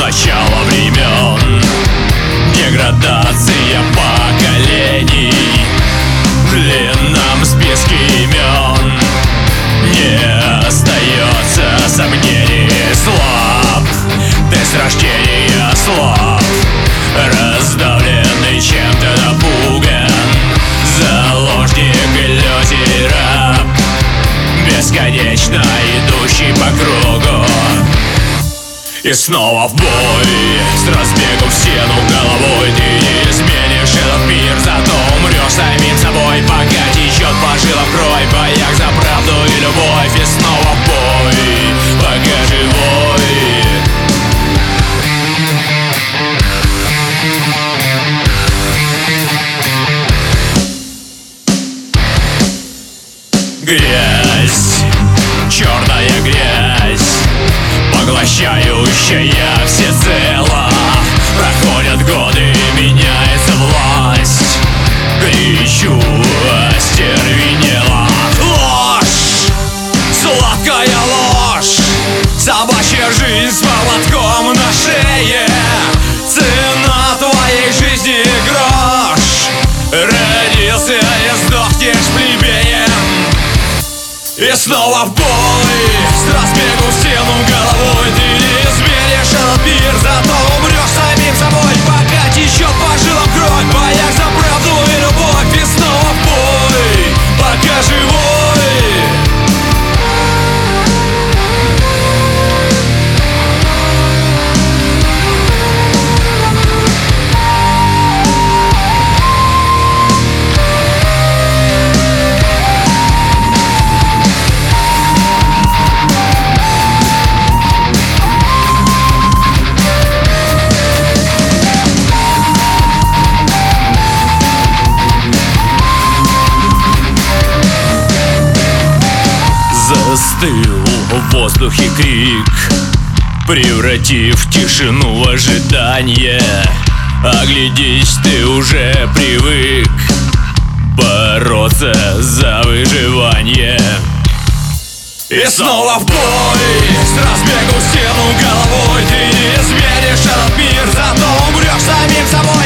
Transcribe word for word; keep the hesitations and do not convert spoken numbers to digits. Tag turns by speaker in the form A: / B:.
A: начала времен. Деградация поколений в длинном списке имен. Не остается сомнений, слаб ты с рождения, слаб, раздавленный, чем-то напуган, заложник, иллюзий, раб, бесконечно идущий по кругу. И снова в бой, с разбегу в стену головой. Ты не изменишь этот мир, зато умрешь самим собой, пока течет по жилам кровь, в боях за правду и любовь. И снова в бой, пока живой. Грязь, черная грязь, поглощающая всецело. Проходят годы, меняется власть, горячо остервенела. Ложь, сладкая ложь, собачья жизнь с поводком на шее. Цена твоей жизни грош, родился и сдохнешь плебеем. И снова в бой, с разбегу в стену головой. Ты не изменишь этот мир, зато умрешь самим собой, пока течет по жилам кровь, в боях за правду и любовь. И снова в бой, пока живой. Застыл в воздухе крик, превратив тишину в ожидание. Оглядись, ты уже привык бороться за выживание. И снова в бой, с разбегу в стену головой. Ты не изменишь этот мир, зато умрешь самим собой,